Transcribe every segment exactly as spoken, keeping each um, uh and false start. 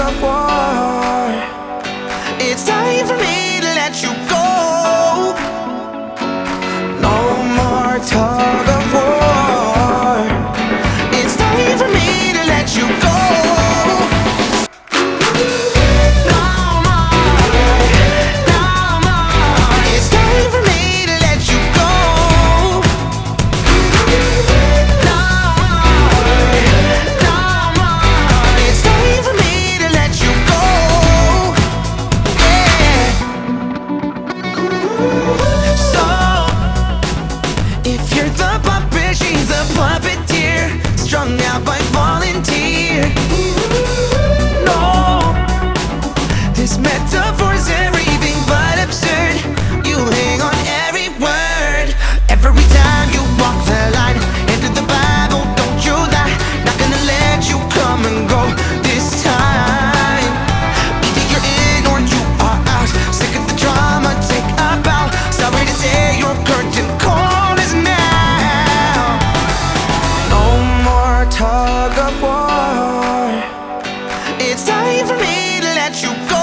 of war. It's time for me to let you go. No more tug of war. It's time for me to let you go. Strung out by volunteer. No, this metaphor's everything but absurd. You hang on every word. Every time you walk the line into the Bible, don't you lie. Not gonna let you come and go this time. Either you're in or you are out. Sick of the drama, take a bow. Sorry to say your curtain call is now. Tug of war. It's time for me to let you go.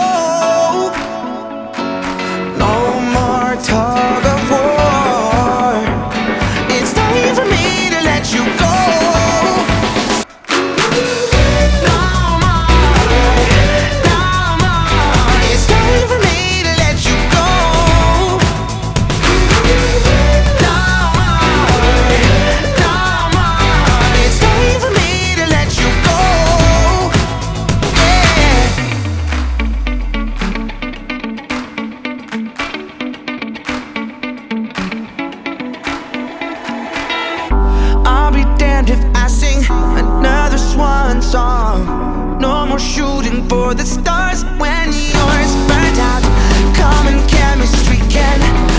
No more tug of war. It's time for me to let you go. No more, no more. It's time for me to let you go. No more, no more. It's time for me to let you go. Yeah. I'll be damned if I sing another swan song. No more shooting for the stars when yours burnt out. Common chemistry can